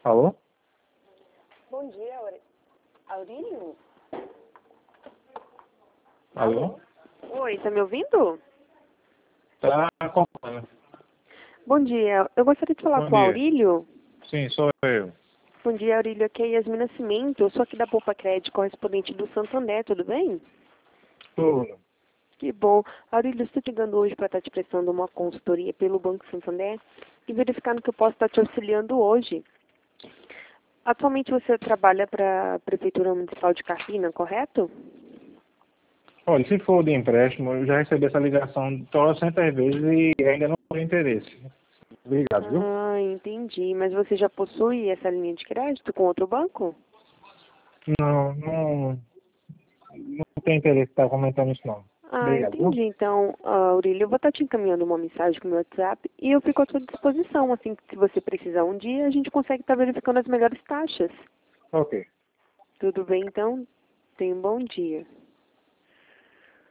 Alô? Bom dia, Aurílio? Alô? Oi, tá me ouvindo? Tá acompanhando. Bom dia, eu gostaria de falar Bom com o dia. Aurílio. Sim, sou eu. Bom dia, Aurílio, aqui é Yasmin Nascimento, eu sou aqui da Poupa Crédito, correspondente do Santander, tudo bem? Tudo. Que bom. Aurílio, eu estou ligando hoje para estar te prestando uma consultoria pelo Banco Santander e verificando que eu posso estar te auxiliando hoje. Atualmente você trabalha para a Prefeitura Municipal de Carpina, correto? Olha, se for de empréstimo, eu já recebi essa ligação trocentas vezes e ainda não tenho interesse. Obrigado, viu? Ah, entendi. Mas você já possui essa linha de crédito com outro banco? Não tenho interesse em estar comentando isso, não. Ah, Obrigado, viu? entendi. Então, Aurílio, eu vou estar te encaminhando uma mensagem com o meu WhatsApp e eu fico à sua disposição. Assim, que se você precisar um dia, a gente consegue estar verificando as melhores taxas. Ok. Tudo bem, então? Tenha um bom dia.